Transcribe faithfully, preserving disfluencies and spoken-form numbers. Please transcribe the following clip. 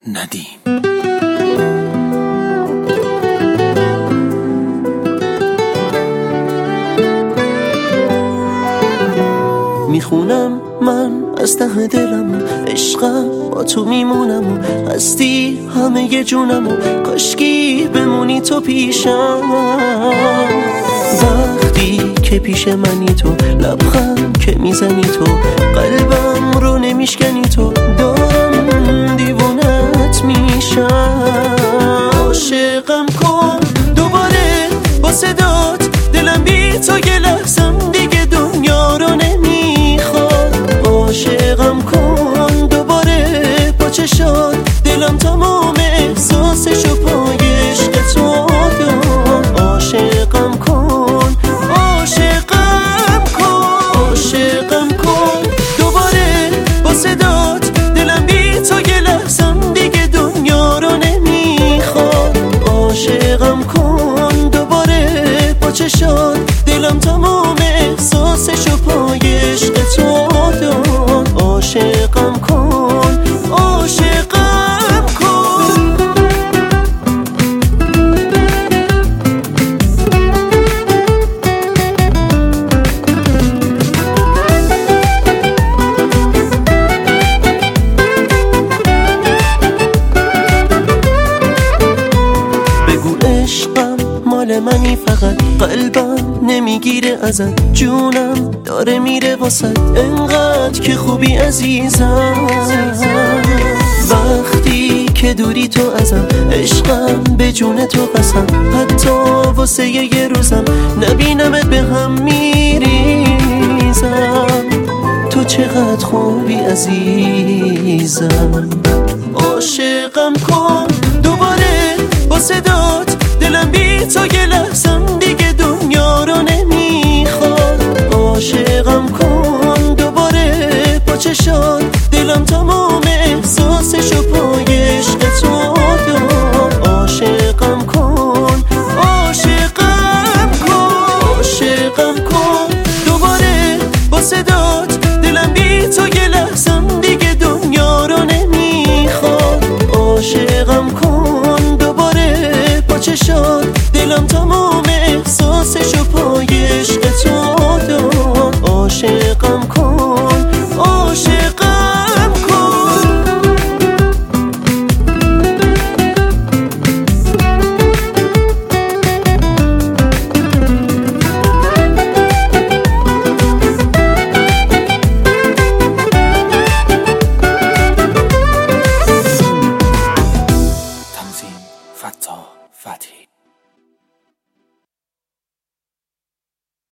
ندیم. میخونم من از ته دلم، عشقم با تو میمونم و هستی همه ی جونم و کاشکی بمونی تو پیشم. وقتی که پیش منی تو، لبخند که میزنی تو، قلبم رو نمیشکنی تو، دارم دیوونت میشم. عاشقم کن دوباره با صدات، دلم بی تو یه لحظم دیگه دنیا رو نمیخواد. عاشقم کن دوباره با چشات، دلم تمام احساسشو پای عشق تو داد. عاشقم کن، عاشقم کن، عاشقم کن دوباره با صدات، دلم بی تو یه لحظم دیگه دنیا رو نمیخواد. عاشقم کن دوباره با چشات، دلم تمام احساسشو پای عشق تو داد. عاشقم کن، عاشقم کن. بگو عشقم مال منی، فقط قلبم نمیگیره ازت، جونم داره میره واسد، انقدر که خوبی عزیزم. وقتی که دوری تو ازم، عشقم به جون تو قسم، حتی واسه یه روزم نبینمت به هم میریزم. تو چقدر خوبی عزیزم. عاشقم کن دوباره با صدات، دلم بی تو یه لحظم دیگه دنیا رو نمیخواد. عاشقم کن دوباره با چشات، دلم تمام احساسشو پای عشق تو داد. عاشقم کن، عاشقم کن، عاشقم کن دوباره با صدات، دلم بی تو یه لحظم دیگه دنیا رو نمیخواد. عاشقم کن دوباره با چشات، دلم تمام احساسشو پای عشق تو داد. عاشقم کن، عاشقم کن. تنظیم فتاح فتحی.